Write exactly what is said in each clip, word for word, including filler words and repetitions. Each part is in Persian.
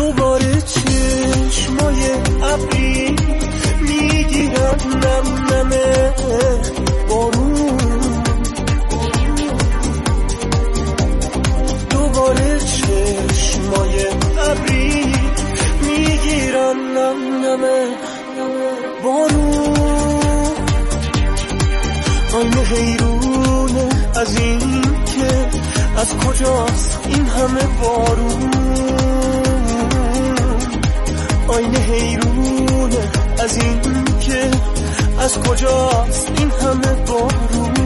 دوباره چشمای ابری میگیرن نم نمه بارون، دوباره چشمای ابری میگیرن نم نمه بارون. آینه حیرونه از این که از کجاست این همه بارون، آینه حیرونه از این که از کجاست این همه بارون.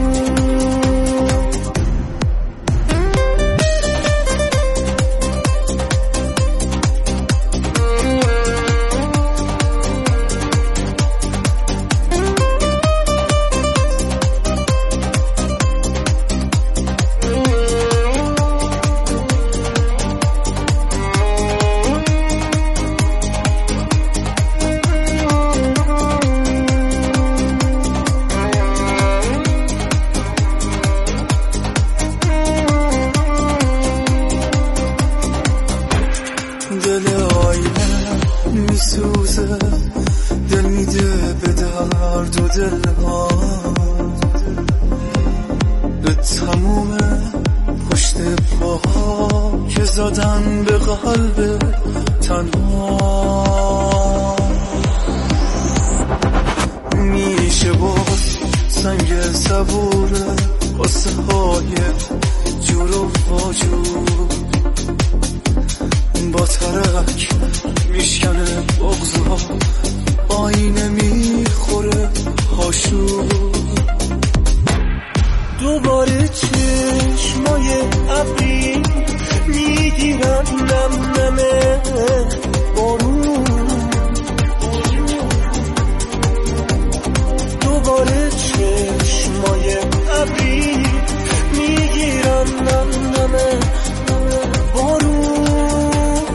دوباره چشمای ابری میگیرن نم نمه بارون، دوباره چشمای ابری میگیرن نم نمه بارون.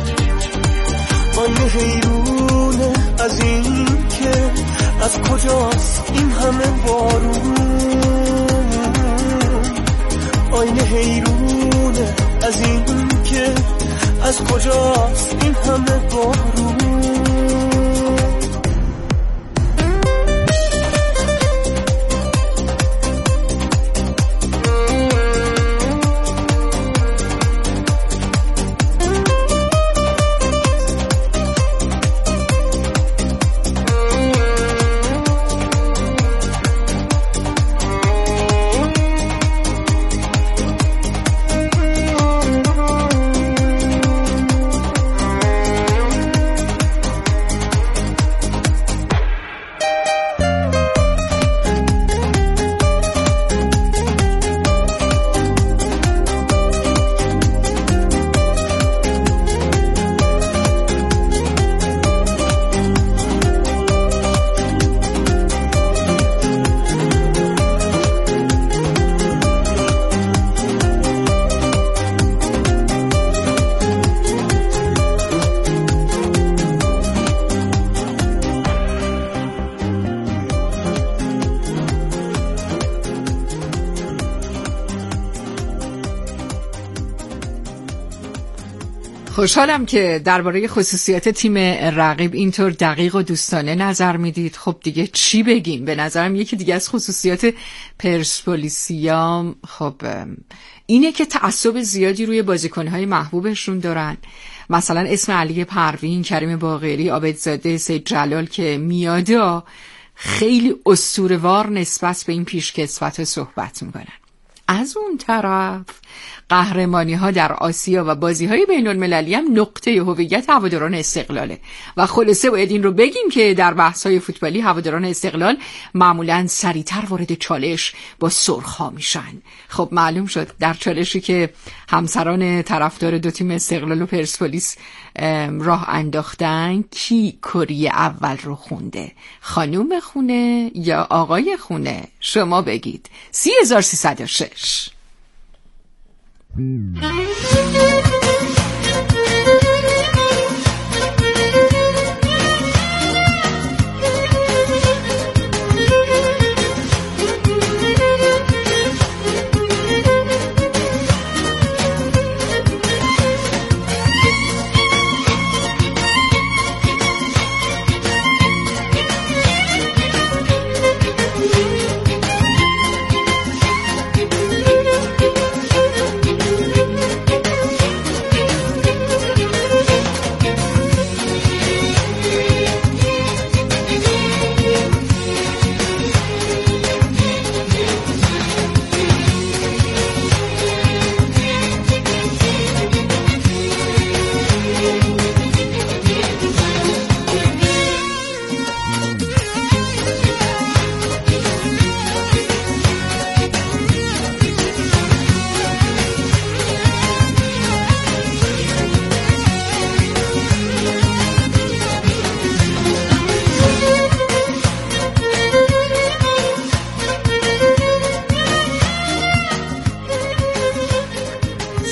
آینه حیرونه از این که از کجاست این همه بارون، آینه حیرونه از این که از کجاست این همه بارون. خوشحالم که درباره خصوصیات تیم رقیب اینطور دقیق و دوستانه نظر میدید. خب دیگه چی بگیم؟ به نظرم یکی دیگه از خصوصیات پرسپولیسیا خب اینه که تعصب زیادی روی بازیکن‌های محبوبشون دارن. مثلا اسم علی پروین، کریم باقری، عابدزاده، سید جلال که میاده خیلی اسطوره‌وار نسبت به این پیشکسوت صحبت میکنن. از اون طرف قهرمانی ها در آسیا و بازی های بین المللی هم نقطه هویت هواداران استقلاله و خلاصه باید این رو بگیم که در بحث های فوتبالی هواداران استقلال معمولاً سریعتر وارد چالش با سرخ‌ها میشن. خب معلوم شد در چالشی که همسران طرفدار دو تیم استقلال و پرسپولیس راه انداختن کی کری اول رو خونده؟ خانوم خونه یا آقای خونه؟ شما بگید. سی هزار سیصد و شش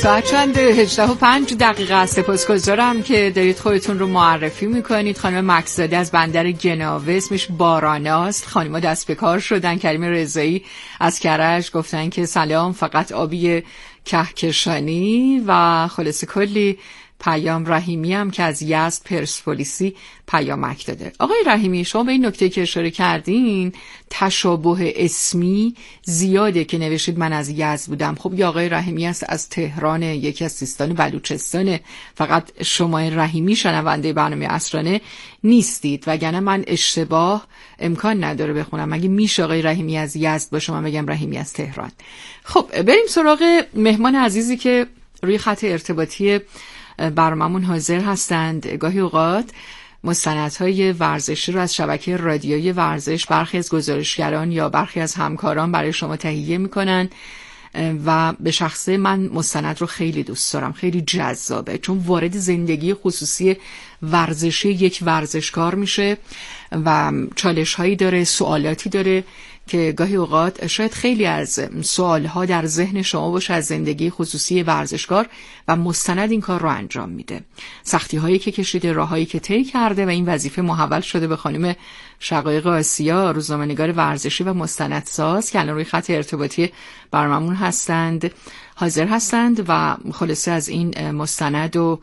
ساعت چند هجده و پنج دقیقه. سپاسگزارم که دارید خودتون رو معرفی میکنید. خانم مکس‌زاده از بندر گناوه، اسمش باراناست. خانم‌ها دست به کار شدن. کریم رضایی از کرج گفتن که سلام، فقط آبی کهکشانی. و خلاصه کلی پیام. رحیمی هم که از یزد پرسپولیسی پیامک داده. آقای رحیمی، شما به این نکته که اشاره کردین، تشابه اسمی زیاده که نوشید من از یزد بودم. خب یا آقای رحیمی است از تهران، یکی از سیستان بلوچستان. فقط شما رحیمی شنونده برنامه عصرانه نیستید، وگرنه من اشتباه امکان نداره بخونم. مگه میشه آقای رحیمی از یزد باشه من بگم رحیمی از تهران؟ خب بریم سراغ مهمان عزیزی که روی خط ارتباطی برنامه‌مون حاضر هستند. گاهی اوقات مستندهای ورزشی رو از شبکه رادیویی ورزش برخی از گزارشگران یا برخی از همکاران برای شما تهیه میکنن و به شخصه من مستند رو خیلی دوست دارم، خیلی جذابه، چون وارد زندگی خصوصی ورزشی یک ورزشکار میشه و چالش هایی داره، سوالاتی داره که گاهی اوقات شاید خیلی از سوالها در ذهن شما باشه از زندگی خصوصی ورزشکار و مستند این کار رو انجام میده. سختی هایی که کشیده، راههایی که طی کرده و این وظیفه محول شده به خانم شقایق آسیا، روزنامه‌نگار ورزشی و مستندساز که الان روی خط ارتباطی برنامه‌مون هستند، حاضر هستند و خلاصه از این مستند و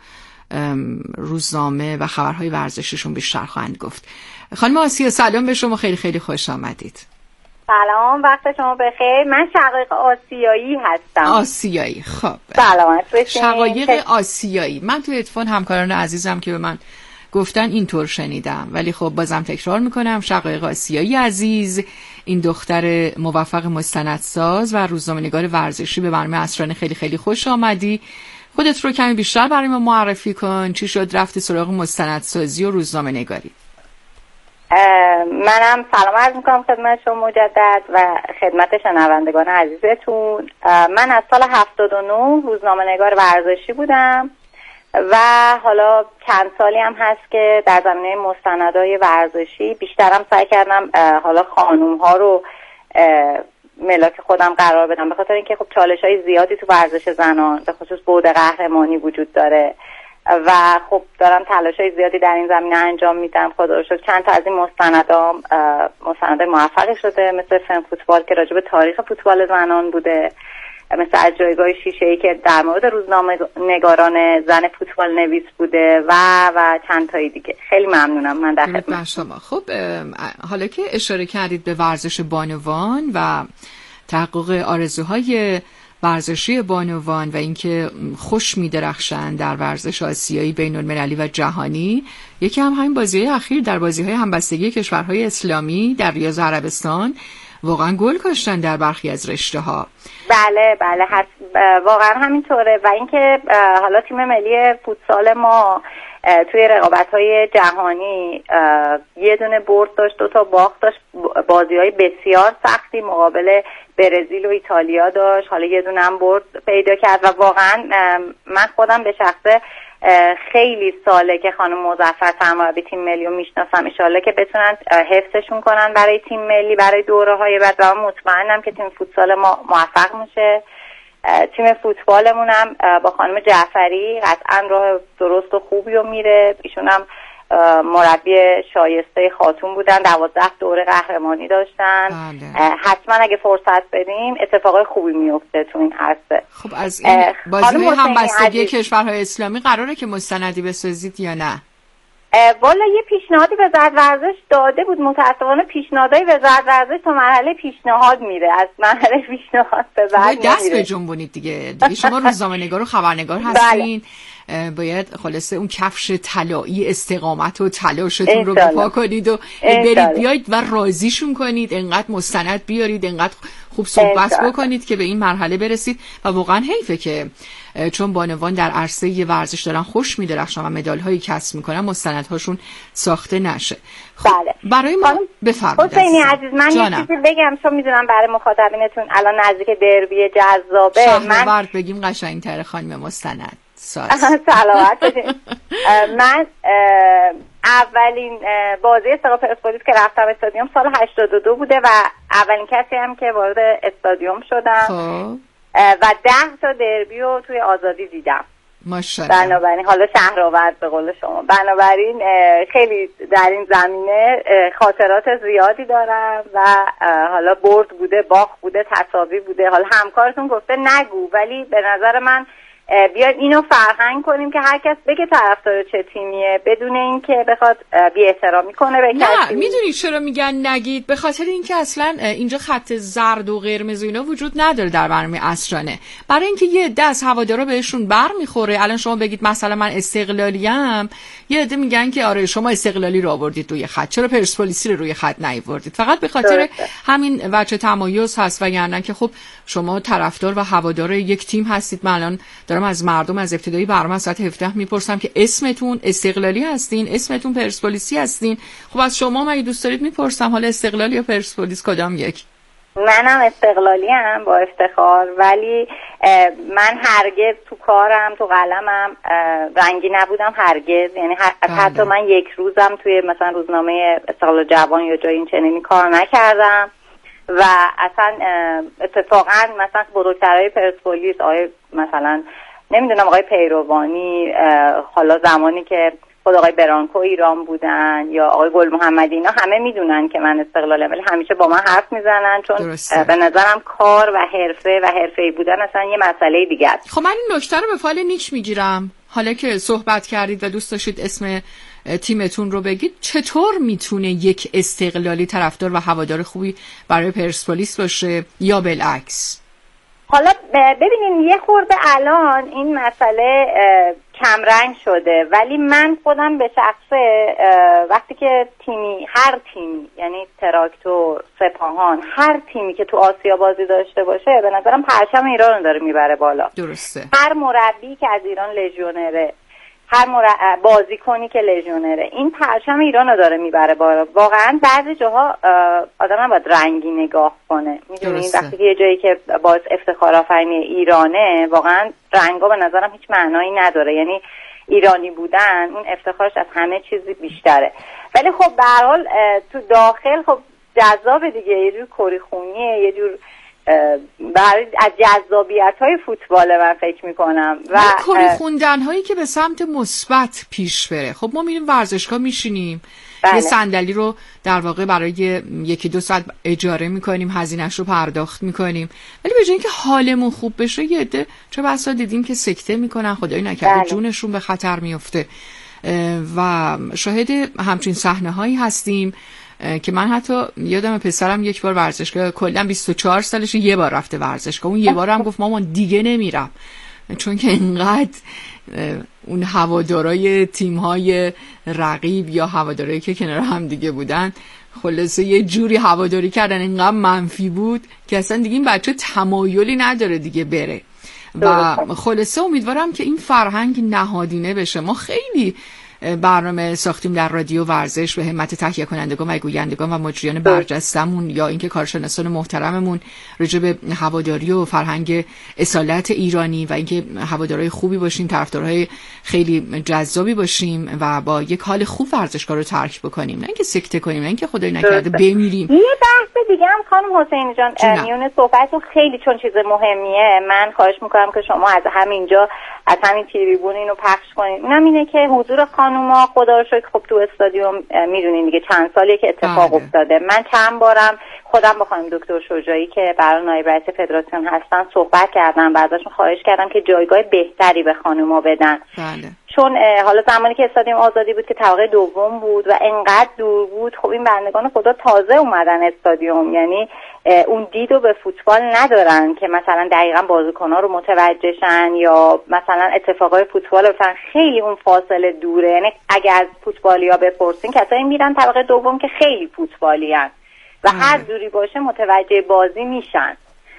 روزنامه و خبرهای ورزشیشون بیشتر خواهند گفت. خانم آسیا سلام به شما، خیلی خیلی خوش آمدید. سلام، وقت شما بخیر. من شقایق آسیایی هستم. آسیایی، خب سلامت باشین. شقایق آسیایی. من تو اتفاق همکاران عزیزم که به من گفتن اینطور شنیدم، ولی خب بازم تکرار میکنم. شقایق آسیایی عزیز، این دختر موفق مستندساز و روزنامه‌نگار ورزشی، به برنامه عصرانه خیلی خیلی خوش آمدی. خودت رو کمی بیشتر برای ما معرفی کن. چی شد رفتی سراغ مستندسازی و روزنامه‌نگاری؟ منم سلام عرض میکنم خدمت شما مجدد و خدمت شنوندگان عزیزتون. من از سال هفتاد و نه روزنامه‌نگار ورزشی بودم و حالا چند سالی هم هست که در زمینه مستندهای ورزشی بیشترم سعی کردم حالا خانوم ها رو ملاک خودم قرار بدم، به خاطر اینکه خب چالش های زیادی تو ورزش زنان به خصوص بعد قهرمانی وجود داره و خب دارم تلاش‌های زیادی در این زمینه انجام میدم. خدا رو شکر چند تا از این مستندام مستندای موفقی شده، مثل فن فوتبال که راجع به تاریخ فوتبال زنان بوده، مثل از جایگاه شیشه‌ای که در مورد روزنامه نگاران زن فوتبال نویس بوده و و چند تایی دیگه. خیلی ممنونم. من در خدمت شما. خب حالا که اشاره کردید به ورزش بانوان و تحقق آرزوهای ورزشی بانوان و اینکه خوش می‌درخشند در ورزش آسیایی، بین‌المللی و جهانی، یکی هم همین بازی‌های اخیر در بازی‌های همبستگی کشورهای اسلامی در ریاض عربستان واقعا گل کاشتن در برخی از رشته‌ها. بله بله واقعا همینطوره و اینکه حالا تیم ملی فوتسال ما توی رقابت‌های جهانی یه دونه برد داشت، دو تا باخت داشت، بازی‌های بسیار سختی مقابل برزیل و ایتالیا داشت، حالا یه دونه هم برد پیدا کرد و واقعا من خودم به شخصه خیلی ساله که خانم مظفر سرمربی تیم ملی رو میشناسم. ان شاءالله که بتونن حفظشون کنن برای تیم ملی، برای دوره‌های بعد و مطمئنم که تیم فوتسال ما موفق میشه. تیم فوتبالمون هم با خانم جعفری قطعا راه درست و خوبی رو میره. ایشون هم مربی شایسته خاتون بودن، دوازده دوره قهرمانی داشتن. بله. حتما اگه فرصت بدیم اتفاقای خوبی میفته تو این عرصه. خب از این بازی همبستگی کشورهای اسلامی قراره که مستندی بسازید یا نه؟ والا یه پیشنهادی وزارت ورزش داده بود، متأسفانه پیشنهادهای وزارت ورزش تا مرحله پیشنهاد میره، از مرحله پیشنهاد به بعد نمیره. دست بجنبونید دیگه دیگه شما روزنامه‌نگار و خبرنگار هستین. بله. باید خلاصه اون کفش طلایی استقامت و تلاشتون رو بپا کنید و برید بیاید و راضیشون کنید، انقدر مستند بیارید، انقدر خوب صحبت بکنید که به این مرحله برسید. و واقعا حیفه که چون بانوان در عرصه ی ورزش دارن خوش می‌درخشن و مدال‌هایی کسب می‌کنن مستندهاشون ساخته نشه. خب بله. برای ما بفرمایید. حسینی عزیز من یه چیزی بگم، چون میدونم برای مخاطبینتون الان نزدیک دربی جذابه. من بگیم قشنگ‌تر خانم مستند ساز. سلامت باشین. من اولین بازی استقلال پرسپولیس که رفتم استادیوم سال هشتاد و دو بوده و اولین کسی هم که وارد استادیوم شدم. خب و ده تا دربی رو توی آزادی دیدم. ماشاءالله. بنابراین حالا شهرآورد به قول شما، بنابراین خیلی در این زمینه خاطرات زیادی دارم و حالا برد بوده، باخت بوده، تساوی بوده. حالا همکارتون گفته نگو، ولی به نظر من بیاید اینو فرهنگ کنیم که هر کس بگه طرفدار چه تیمیه بدون اینکه بخواد بی احترامی کنه به کسی. نه میدونی چرا میگن نگید؟ به خاطر اینکه اصلا اینجا خط زرد و قرمز و اینا وجود نداره در برنامه عصرانه. برای اینکه یه عده از هوادارا بهشون بر میخوره. الان شما بگید مثلا من استقلالیم، یه عده میگن که آره شما استقلالی رو آوردید روی خط، چرا پرسپولیسی رو روی خط نیاوردید؟ فقط به خاطر درسته. همین وجه تمایز هست، وگرنه که خب شما طرفدار و هوادار یک تیم هستید. من الان دارم از مردم از ابتدایی برنامه ساعت هفده میپرسم که اسمتون استقلالی هستین، اسمتون پرسپولیسی هستین. خب از شما مگه دوست دارید میپرسم حالا استقلالی یا پرسپولیس کدام یک؟ منم استقلالی ام با افتخار، ولی من هرگز تو کارم تو قلمم رنگی نبودم هرگز. یعنی حتی من یک روزم توی مثلا روزنامه استقلال جوان یا جای این چنینی کار نکردم و اصلا اتفاقا مثلا بزرگترهای پرسپولیس آقای مثلا نمیدونم آقای پیروانی، حالا زمانی که خود آقای برانکو ایران بودن یا آقای گل محمدی، اینا همه میدونن که من استقلالم، ولی همیشه با من حرف میزنن چون درسته. به نظرم کار و حرفه و حرفه‌ای بودن اصلا یه مسئله دیگه است. خب من این نکته رو به فال نیک میگیرم. حالا که صحبت کردید و دوست داشتید اسم تیمتون رو بگید، چطور میتونه یک استقلالی طرفدار و هوادار خوبی برای پرسپولیس باشه یا بالعکس؟ حالا ببینین یه خورده الان این مسئله کمرنگ شده، ولی من خودم به شخصه وقتی که تیمی هر تیمی یعنی تراکتور، سپاهان، هر تیمی که تو آسیا بازی داشته باشه به نظرم پرچم ایران رو داره میبره بالا. درسته. هر مربی که از ایران لژیونره، هر مربی بازیکنی که لژیونره، این پرچم ایران رو داره میبره بالا. واقعا بعضی جاها آدم باید رنگی نگاه کنه. میدونین وقتی که یه جایی که باعث افتخار آفرینی ایرانه، واقعا رنگا به نظرم هیچ معنایی نداره. یعنی ایرانی بودن اون افتخارش از همه چیزی بیشتره. ولی خب به هر حال تو داخل خب جذاب دیگه، یه جور کری خونیه، یه جور برای از جذابیت‌های فوتبال من فکر می‌کنم و کری خوندن‌هایی که به سمت مثبت پیش بره. خب ما میریم ورزشگاه میشینیم، بله. یه صندلی رو در واقع برای یکی دو ساعت اجاره می‌کنیم، هزینه‌اش رو پرداخت می‌کنیم، ولی به جای اینکه حالمون خوب بشه یه عده چه بسا دیدیم که سکته می‌کنن، خدای نکرده بله. جونشون به خطر میفته و شاهد همچین صحنه‌هایی هستیم که من حتی یادم پسرم یک بار ورزشگاه، کلا بیست و چهار سالشه، یه بار رفته ورزشگاه. اون یه بار هم گفت مامان دیگه نمیرم، چون که اینقدر اون هوادارای تیم‌های رقیب یا هوادارایی که کنار هم دیگه بودن خلاصه یه جوری هواداری کردن، اینقدر منفی بود که اصلا دیگه این بچه تمایلی نداره دیگه بره. و خلاصه امیدوارم که این فرهنگ نهادینه بشه. ما خیلی برنامه ساختیم در رادیو ورزش به همت تهیه کنندگان و گویندگان و مجریان برجستمون یا اینکه کارشناسان محترممون راجع به هواداری و فرهنگ اصالت ایرانی و اینکه هوادارهای خوبی باشیم، طرفدارهای خیلی جذابی باشیم و با یک حال خوب ورزشگاه رو ترک بکنیم، نه اینکه سکته کنیم، نه اینکه خدای نکرده بمیریم. یه بحث دیگه هم خانم حسینی جان میونه صحبتتون خیلی چون چیز مهمیه، من خواهش میکنم که شما از همینجا از همین تریبون اینو پخش کنید. اونم اینه که حضور خانوما خدا رو شکر خب تو استادیوم میدونین دیگه چند سالیه که اتفاق آره. افتاده. من چند بارم خودم با خانم دکتر شجاعی که برای نایب رئیس فدراسیون هستن صحبت کردم و ازشون خواهش کردم که جایگاه بهتری به خانوما بدن. بله. چون حالا زمانی که استادیوم آزادی بود که طبقه دوم بود و انقدر دور بود، خب این بندگان خدا تازه اومدن استادیوم، یعنی اون دیدو به فوتبال ندارن که مثلا دقیقاً بازیکن‌ها رو متوجهشن یا مثلا اتفاقای فوتبال رو بفهمن. خیلی اون فاصله دوره. یعنی اگه از فوتبالیا بپرسین کسایی میرن طبقه دوم که خیلی فوتبالیان و هر دوری باشه متوجه بازی میشن.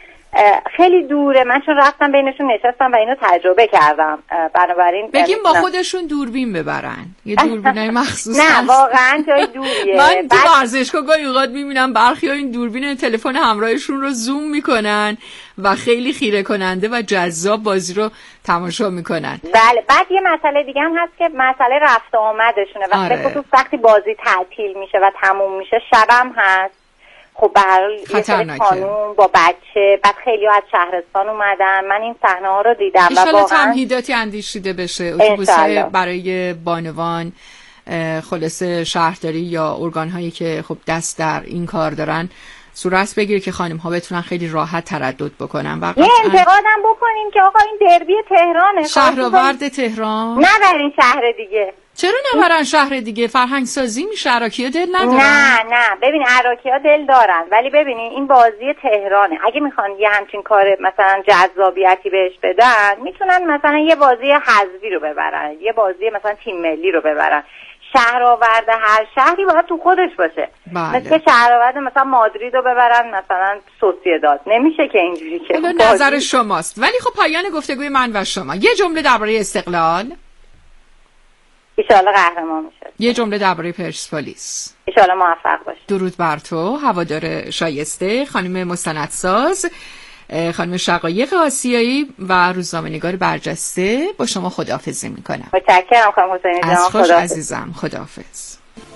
خیلی دوره. من چون رفتم بینشون نشستم و اینو تجربه کردم، بنابراین بگیم با خودشون دوربین ببرن، یه دوربینای مخصوص نه هست. واقعا جای دوریه. من تو ورزشگاه گاهی اوقات میبینم برخی‌ها این دوربین تلفن همراهشون رو زوم میکنن و خیلی خیره کننده و جذاب بازی رو تماشا میکنن. بله. بعد یه مسئله دیگه هم هست که مسئله رفت آمدشونه. وقتی آره. تو وقتی بازی تعطیل میشه و تموم میشه، شبم هست، خب به هر حال یه سری خانوم با بچه، بعد خیلی از شهرستان اومدن، من این صحنه ها رو دیدم و واقعا تمهیداتی اندیشیده بشه، اتوبوس‌های برای بانوان، خلاصه شهرداری یا ارگان هایی که خب دست در این کار دارن صورت بگیره که خانم ها بتونن خیلی راحت تردد بکنن. و یه انتقادم بکنیم که آقا این دربی تهرانه، شهرآورد تهران، نبرین شهر دیگه. چرا نبرن شهر دیگه؟ فرهنگ سازی میشه، عراقی‌ها دل ندارن. نه نه ببین عراقی‌ها دل دارن، ولی ببینین این بازی تهرانه. اگه میخوان یه همچین کار مثلا جذابیتی بهش بدن، میتونن مثلا یه بازی حذفی رو ببرن، یه بازی مثلا تیم ملی رو ببرن. شهرآورد هر شهری باید تو خودش باشه. بله. مثل شهرآورد مثلا مادرید رو ببرن مثلا سوسییداد، نمیشه که اینجوری که. نظر شماست. ولی خب پایان گفتگوی من و شما یه جمله درباره استقلال، ان شاءالله قهرمان میشه. یه جمله درباره پرسپولیس، ان شاءالله موفق باشه. درود بر تو هوادار شایسته، خانم مستندساز، خانم شقایق آسیایی و روزنامه‌نگار برجسته. با شما خداحافظی میکنم. متشکرم خانم حسینی جان. از خوش عزیزم، خداحافظ.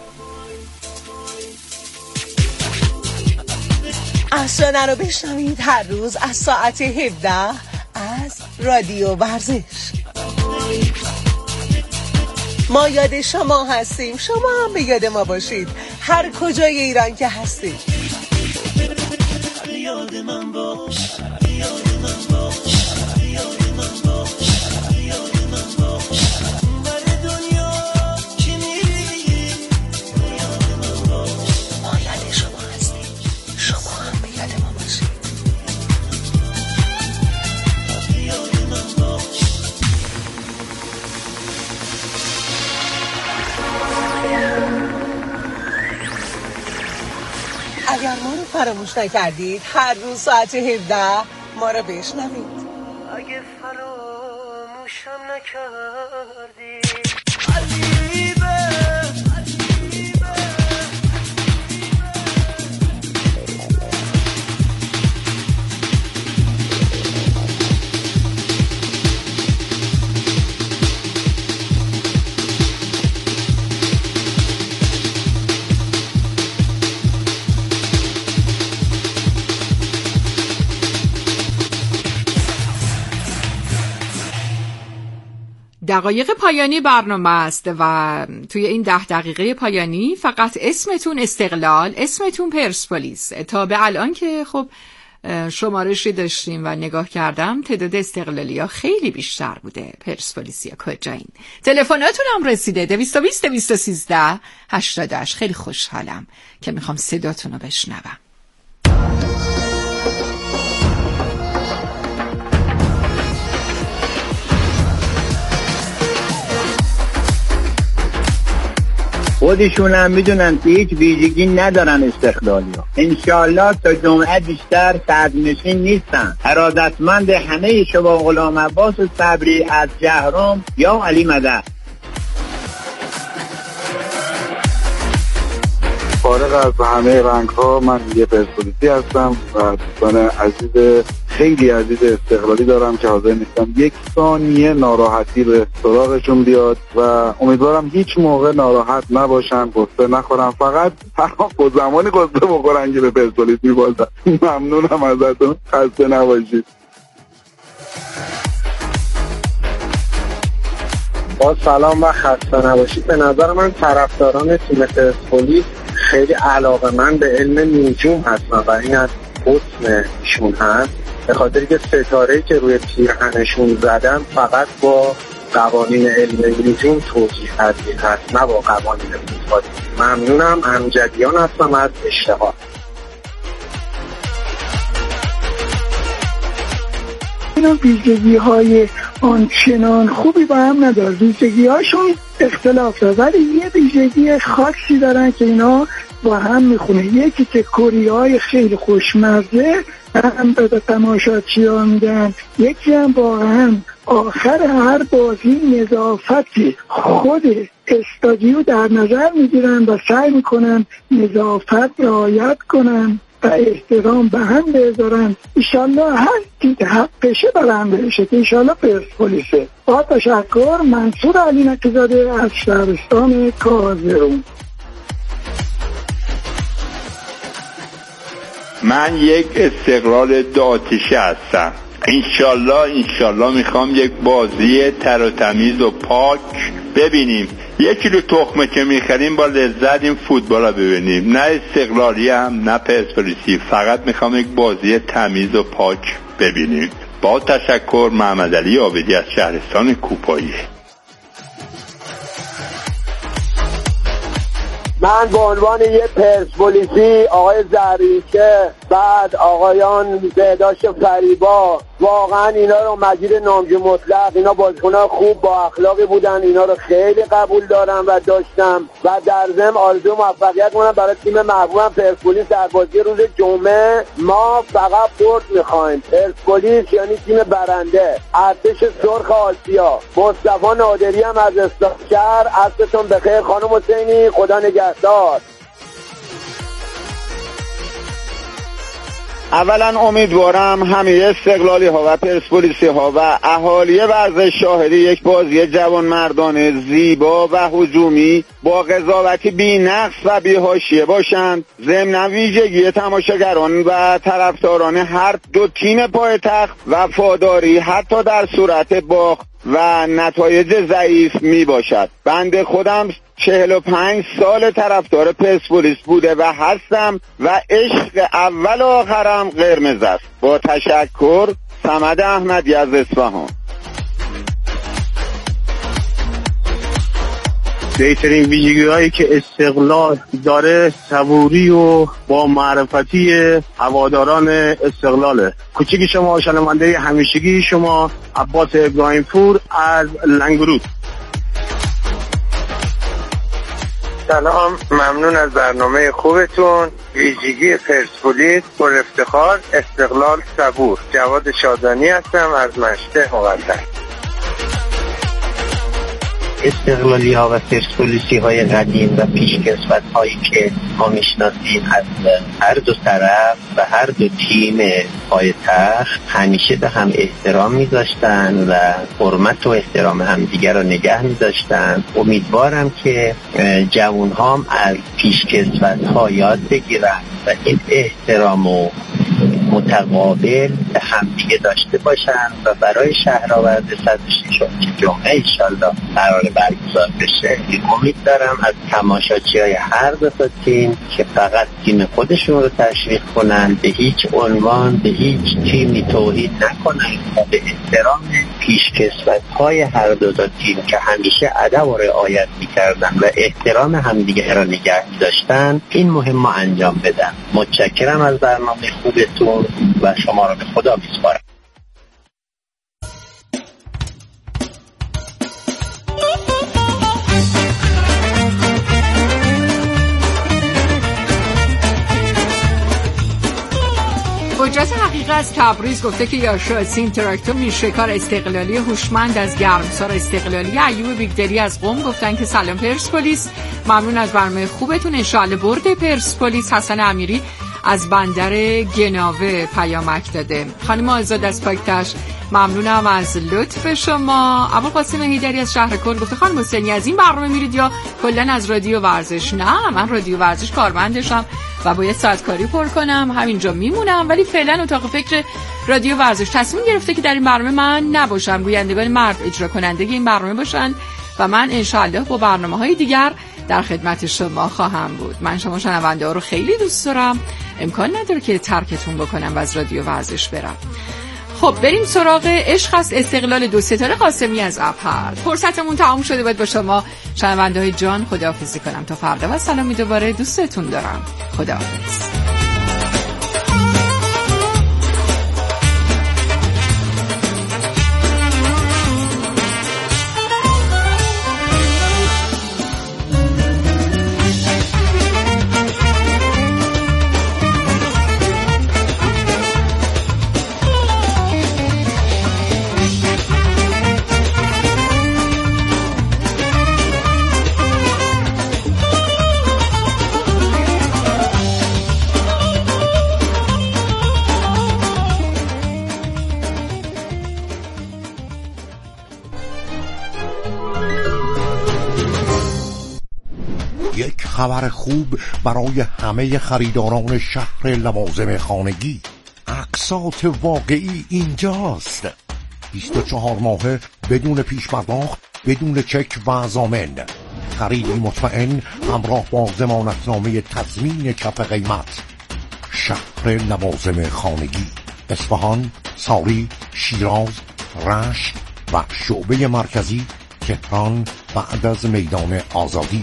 اصلا رو بشنوید هر روز از ساعت هفده از رادیو ورزش. ما یاد شما هستیم، شما هم به یاد ما باشید هر کجای ایران که هستید. یاد من باش، یاد من باش، یاد من باش، یاد من باش. بر دنیا که میری یاد من باش. ما یاد شما هستیم، شما هم به یاد ما باشید. یاد من باش. اگر ما رو فراموش نکردید هر روز ساعت هفده ما رو بشنوید. اگه فراموشم نکردید عجیبه دقایق پایانی برنامه است و توی این ده دقیقه پایانی فقط اسمتون استقلال، اسمتون پرسپولیس. تا به الان که خب شمارشی داشتیم و نگاه کردم تعداد استقلالی ها خیلی بیشتر بوده، پرسپولیسی ها کجایین؟ تلفناتون هم رسیده دویست و بیست دویست و سیزده هشتاد و هشت. خیلی خوشحالم که میخوام صداتون رو بشنوم. خودشون هم میدونن که هیچ ویژگی ندارن استقلالی ها. انشالله تا جمعه بیشتر صدرنشین نیستن. ارادتمند همه شما غلام عباس صبری از جهرم یا علی مدد. فارغ از همه رنگ ها من یه پرسپولیسی هستم و دوستان عزیز خیلی عزیز استقلالی دارم که حاضر نیستم یک ثانیه ناراحتی به سراغشون بیاد و امیدوارم هیچ موقع ناراحت نباشن، قصه نخورن، فقط با زمانی قصه بخورن که به پرسپولیس میبازن. ممنونم ازتون، خسته نباشید. با سلام و خسته نباشید. به نظر من طرفداران تیم پرسپولیس خیلی علاقه‌مند به علم نجوم هستن و این از حسن ایشون هست، به خاطری که ستاره‌ای که روی پیرهنشون زدن فقط با قوانین علم نجوم توجیه پذیر هست، نه با قوانین فوتبال. ممنونم. امجدیان هستم از اشتغال. اینا ویژگی های آنچنان خوبی با هم نداره، ویژگی هاشون اختلاف داره، ولی یه ویژگی خاصی دارن که اینا با هم میخونه. یکی که کری های خیلی خوشمزه هم به تماشاچی ها میدن، یکی هم واقعا آخر هر بازی نظافتی خود استادیو در نظر میگیرن و سعی میکنن نظافت رعایت کنن و احترام به هم بذارن. ایشالله هر دید حقشه برم بشه که ایشالله پرسپولیسه. با تشکر. منصور علی نکزاده از شهرستان کازرون. من یک استقلال دو آتیشه هستم. انشالله انشالله میخوام یک بازی تر و تمیز و پاک ببینیم. یک کیلو تخمه که میخریم با لذت این فوتبال رو ببینیم، نه استقلالی هم نه پرسپولیسی، فقط میخوام یک بازی تمیز و پاک ببینیم. با تشکر، محمد علی عابدی از شهرستان کوپایی. من به عنوان یه پرسپولیسی، آقای زریچه، بعد آقایان بهداشت فریبا، واقعا اینا رو مجید نامجو مطلق، اینا بازیکن‌ها خوب با اخلاقی بودن، اینا رو خیلی قبول دارم و داشتم و در ضمن آرزو موفقیت کنم برای تیم محبوبم پرسپولیس در بازی روز جمعه. ما فقط برد می‌خوایم. پرسپولیس یعنی تیم برنده. ارتش سرخ آسیا، مصطفی نادری هم از استقلال. عصرتون بخیر خانم حسینی، خدا نگهدار. اولا امیدوارم همه استقلالی ها و پرسپولیسی ها و اهالی ورزش شاهدی یک بازی جوانمردانه زیبا و هجومی با قضاوتی بی نقص و بی حاشیه باشند. ضمن ویژگی تماشاگران و طرفداران هر دو تیم پایتخت وفاداری حتی در صورت باخت و نتایج ضعیف می باشد. بنده خودم چهل و پنج سال طرفدار پرسپولیس بوده و هستم و عشق اول و آخرم قرمز است. با تشکر، صمد احمدی از اصفهان. بهترین ویژگی هایی که استقلال داره صبوری و با معرفتی هواداران استقلاله. کوچیک شما، شنونده همیشگی شما، عباس ابراهیم پور از لنگرود. سلام، ممنون از برنامه خوبتون. ویژگی پرسپولیس پر افتخار، استقلال صبور. جواد شادانی هستم از مشهد مقدس. استقلالی ها و پرسپولیسی های قدیم و پیشکسوت هایی که ما میشناسیم از هر دو طرف و هر دو تیم پایتخت همیشه به هم احترام میذاشتن و حرمت و احترام همدیگر رو نگه میداشتن. امیدوارم که جوان ها هم از پیشکسوت ها یاد بگیرن و این احترام و متقابل به همدیگه داشته باشن و برای شهرآورد صد و ششم که جمعه انشالله قرار برگزار بشه امید دارم از تماشاچی های هر دو تا تیم که فقط تیم خودشون رو تشویق کنن، به هیچ عنوان به هیچ تیمی توهین نکنن و به احترام پیشکسوت های هر دو تا تیم که همیشه ادب و رعایت میکردن و احترام همدیگه را نگه داشتن این مهم رو انجام بدن. متشکرم از برنامه خوبتون و شما را به خدا میسپارم. حجت حقیقی از تبریز گفته که یاشا سین تراکتور میشکار استقلالی هوشمند از گرمسار استقلالی. ایوب بیگدری از قم گفتن که سلام پرسپولیس، ممنون از برنامه خوبتون، انشالله برد پرسپولیس. حسن امیری از بندر گناوه پیامک داده. خانم آزاد از پاکتش ممنونم از لطف شما. ابوالقاسم هیدری از شهر کل گفته خانم حسینی از این برنامه میرید یا کلا از رادیو ورزش؟ نه، من رادیو ورزش کارمندشم و باید ساعت کاری پر کنم، همینجا میمونم، ولی فعلا اتاق فکر رادیو ورزش تصمیم گرفته که در این برنامه من نباشم، گویندگان مرد اجرا کننده این برنامه باشن و من انشالله با برنامه‌های دیگر در خدمت شما خواهم بود. من شما شنونده ها رو خیلی دوست دارم، امکان نداره که ترکتون بکنم و از رادیو ورزش برم. خب بریم سراغ عشق است استقلال دو ستاره قاسمی از ابهر. فرصتمون تمام شده، باید با شما شنونده های جان خداحافظی کنم تا فردا و سلامی دوباره، دوستتون دارم. خداحافظ. خبر خوب برای همه خریداران شهر لوازم خانگی. اقساط واقعی اینجاست. بیست و چهار ماهه بدون پیش پرداخت، بدون چک و ضامن. خریدی مطمئن همراه با ضمانتنامه تضمین کف قیمت. شهر لوازم خانگی، اصفهان، ساری، شیراز، رشت و شعبه مرکزی تهران بعد از میدان آزادی.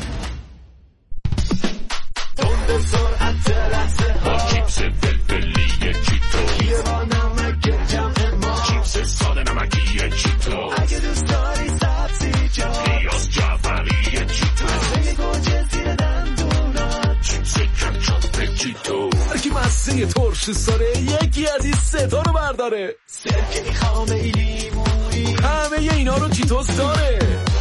هرکی مسته ترش ساره یکی از این ستا رو برداره. سرکه میخوامه ای لیمونی همه اینا رو چیتوس داره.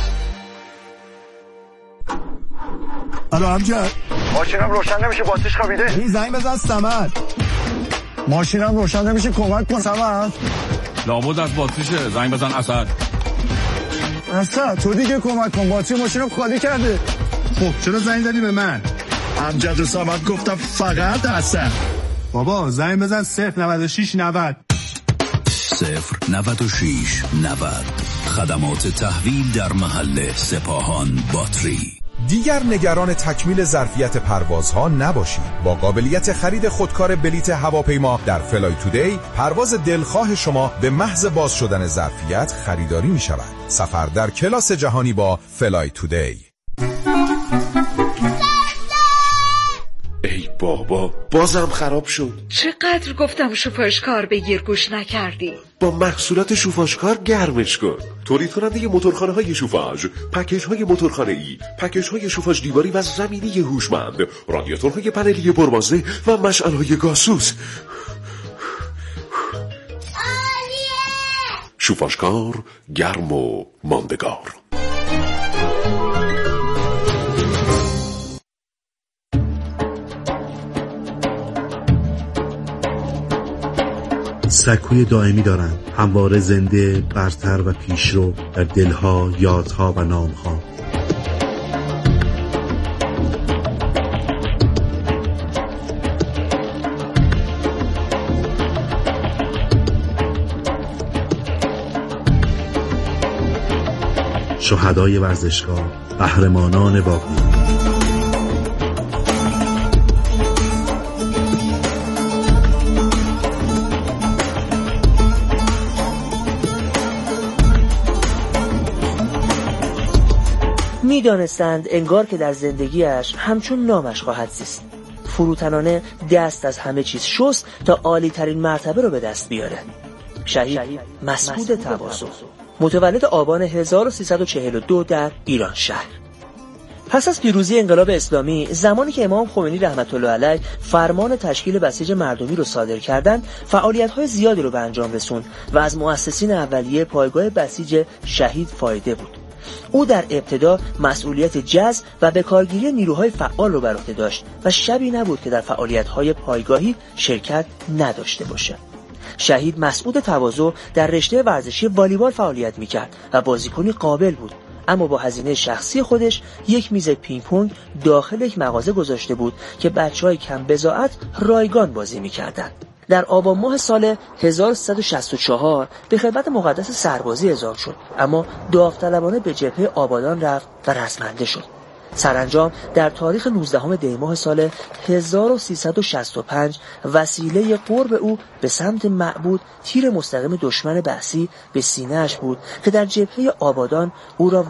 الو امجد، ماشینم روشن نمیشه، باتریش خوابیده. این زنگ بزن صمد. ماشینم روشن نمیشه، کمک کن صمد. لابد از باتریشه، زنگ بزن اسد. اسد تو دیگه کمک کن، باتری ماشینم خالی کرده. خب چرا زنگ زدی به من؟ امجد و صمد گفتم فقط اسد. بابا زنگ بزن صفر نود و شش نود. صفر نود و شش نود. خدمات تحویل در محل سپاهان باتری. دیگر نگران تکمیل ظرفیت پروازها نباشید. با قابلیت خرید خودکار بلیت هواپیما در فلای تودی، پرواز دلخواه شما به محض باز شدن ظرفیت خریداری می شود. سفر در کلاس جهانی با فلای تودی. ای بابا بازم خراب شد. چقدر گفتم شوفاژکار بگیر گوش نکردی. با محصولات شوفاژکار گرمش کن. تولید کننده موتورخانه های شوفاژ، پکیج های موتورخانه ای، پکیج های شوفاژ دیواری و زمینی هوشمند، رادیاتورهای پنلی پربازده و مشعل های گازسوز. شوفاژکار گرم و ماندگار. سکوی دائمی دارند، همواره زنده، برتر و پیشرو در دلها، یادها و نامها. شهدای ورزشگاه، قهرمانان واقعی. می‌دانستند انگار که در زندگیش همچون نامش خواهد زیست. فروتنانه دست از همه چیز شست تا عالی ترین مرتبه رو به دست بیاره. شهید مسعود تواضع، متولد آبان هزار و سیصد و چهل و دو در ایران شهر. پس از پیروزی انقلاب اسلامی، زمانی که امام خمینی رحمت الله علیه فرمان تشکیل بسیج مردمی رو صادر کردند، فعالیت‌های زیادی رو به انجام رسوند و از مؤسسین اولیه پایگاه بسیج شهید فایده بود. او در ابتدا مسئولیت جذب و بکارگیری نیروهای فعال رو بر عهده داشت و شبی نبود که در فعالیت‌های پایگاهی شرکت نداشته باشه. شهید مسعود تواضع در رشته ورزشی والیبال فعالیت می‌کرد و بازیکنی قابل بود، اما با هزینه شخصی خودش یک میز پینگ پونگ داخل یک مغازه گذاشته بود که بچه‌های کم بضاعت رایگان بازی می‌کردند. در آبان ماه سال هزار و سیصد و شصت و چهار به خدمت مقدس سربازی اعزام شد، اما داوطلبانه به جبهه آبادان رفت و رزمنده شد. سرانجام در تاریخ نوزدهم دی ماه سال هزار و سیصد و شصت و پنج وسیله قرب او به سمت معبود تیر مستقیم دشمن بعثی به سینه‌اش بود که در جبهه آبادان او را